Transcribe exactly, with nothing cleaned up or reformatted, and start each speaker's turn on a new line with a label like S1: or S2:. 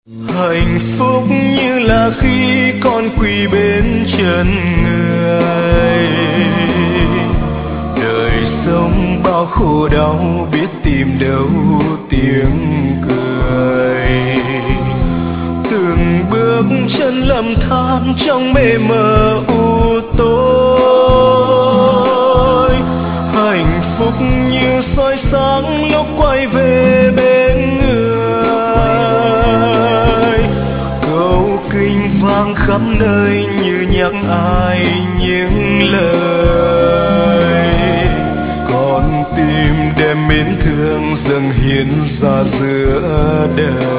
S1: Hạnh phúc như là khi con quỳ bên chân người, đời sống bao khổ đau biết tìm đâu tiếng cười. Từng bước chân lầm than trong mê mờ u tối, hạnh phúc như soi sáng lúc quay về bên người. Câu kinh vang khắp nơi như nhắc ai những lời, con tim đem mến thương dâng hiến ra giữa đời.